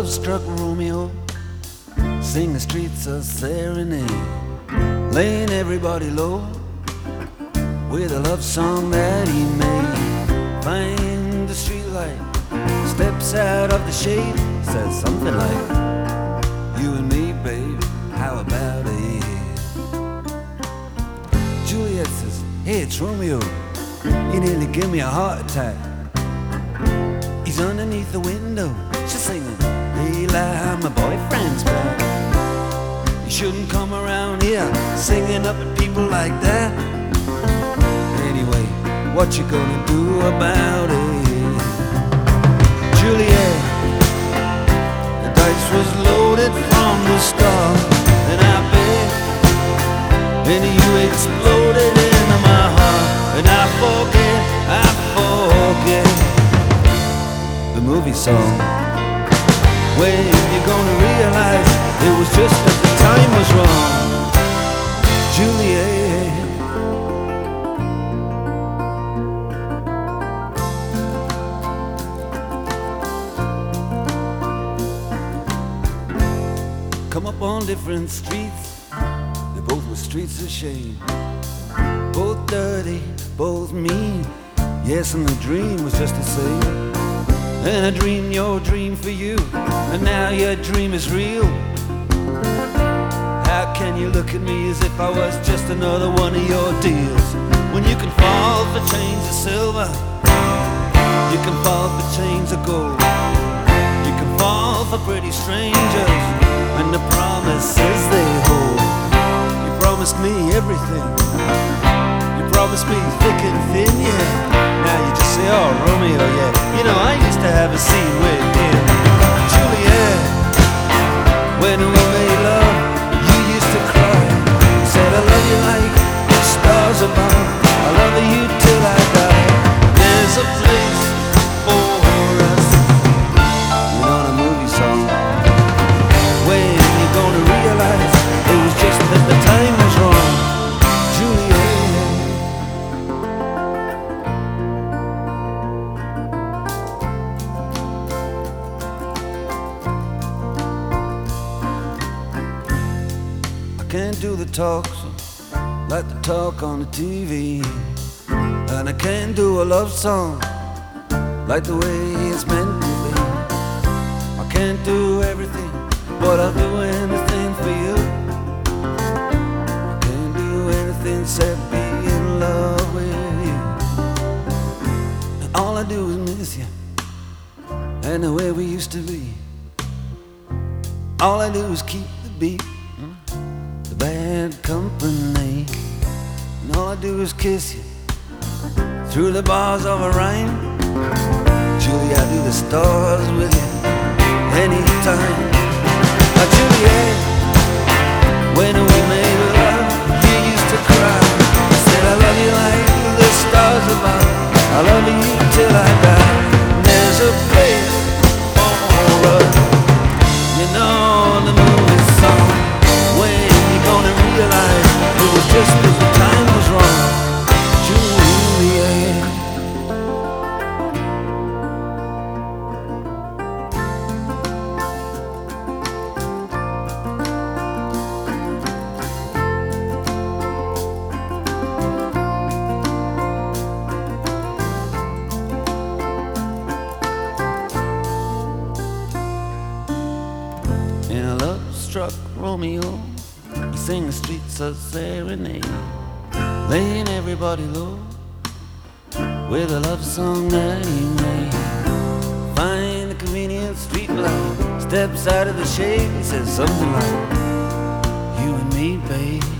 love-struck Romeo sing the streets a serenade, laying everybody low with a love song that he made. Find the streetlight, steps out of the shade, says something like, "You and me, babe, how about it?" Juliet says, "Hey, it's Romeo, you nearly give me a heart attack." He's underneath the window, she's singing, "Hey, lie, my boyfriend's back." You shouldn't come around here singing up at people like that. Anyway, what you gonna do about it? Juliet, the dice was loaded from the start, and I bet, and you exploded into my heart, and I forget the movie song. When you're gonna realize it was just that the time was wrong, Juliet. Come up on different streets, they both were streets of shame, both dirty, both mean. Yes, and the dream was just the same. And I dreamed your dream for you, and now your dream is real. How can you look at me as if I was just another one of your deals? When you can fall for chains of silver, you can fall for chains of gold, you can fall for pretty strangers and the promises they hold. You promised me everything, you promised me thick and thin, yeah. Now you just say, "Oh, Romeo, yeah, you know, I used to have a scene with him." Juliet, when we made love, you used to cry. You said, "I love you like the stars above, I love you till I die." There's a place for us, you know, the movie song. When you're gonna realize it was just that the time was wrong, Juliet. Can't do the talk like the talk on the TV, and I can't do a love song like the way it's meant to be. I can't do everything, but I'll do anything for you. I can't do anything except be in love with you. And all I do is miss you and the way we used to be. All I do is keep the beat, bad company, and all I do is kiss you through the bars of a rhyme. Julie, I do the stars with you anytime. Juliet, when we made love, you used to cry. You said, "I love you like the stars above, I love you till I die." There's a place for us, you know, the movie song. When you're gonna realize it was just that the time was wrong, Juliet. In a love-struck Romeo, he sang the streets a serenade, laying everybody low with a love song that he made. Find the convenient street light, steps out of the shade, he says something like, "You and me, babe,